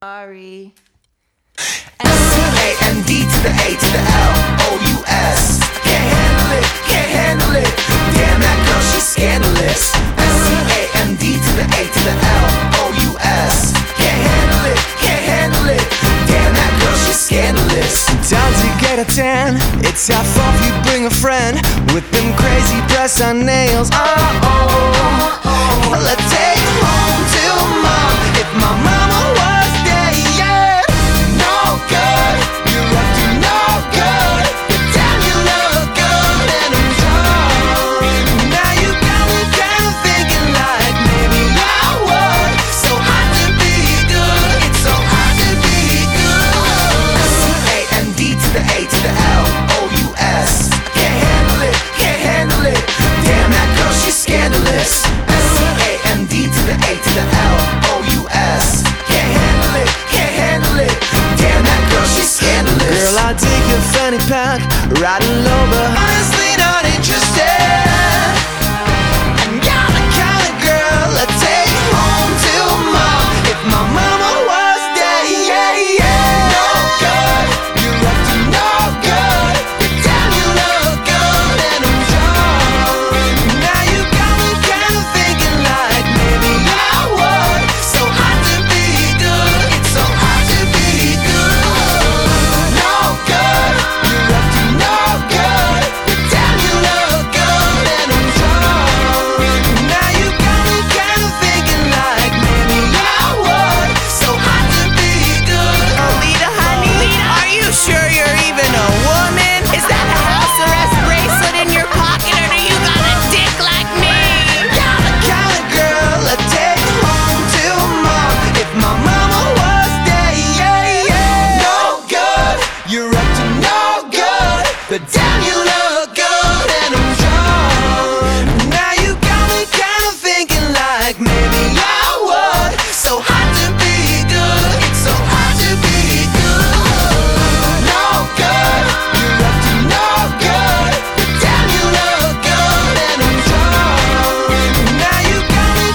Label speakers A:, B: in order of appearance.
A: Sorry.
B: S-C-A-N-D to the A to the L-O-U-S. Can't handle it, can't handle it. Damn, that girl, she's scandalous. S-C-A-N-D to the A to the L-O-U-S. Can't handle it, can't handle it. Damn, that girl, she's scandalous.
C: Time to get a tan. It's half off, you bring a friend with them crazy press-on nails. Let's take it home to mom. If my mama was there, yeah. No good, you're up to no good. But damn, you look good and I'm drunk. Now you got me kind of thinking like maybe I would. So hard to be good, it's so hard to be good.
B: S-C-A-N-D to the A to the L-O-U-S. Can't handle it, can't handle it. Damn, that girl, she's scandalous. S-C-A-N-D to the A to the L-O-U-S. Can't handle it, can't handle it. Damn, that girl, she's scandalous.
C: Girl, I'll take your fanny pack, riding low, but honestly not interested. And you're the kind of girl I take home to mom. If my mama was there, yeah, yeah. No good, you're up to no good. But damn, you look good and I'm drunk. Now you got me kind of thinking like maybe I would. So hard to be good, it's so hard to be good. No good, you're up to no good. But damn, you look good and I'm drunk. Now you got me kind of thinking like maybe I would. So hard to be good.
A: Alita, honey, are you sure you're even a woman? Is that a house arrest bracelet in your pocket, or do you got a dick like me?
C: You're the kind of girl I take home to mom. If my mama was there, yeah, yeah. No good, you're up to no good. But damn, you look good.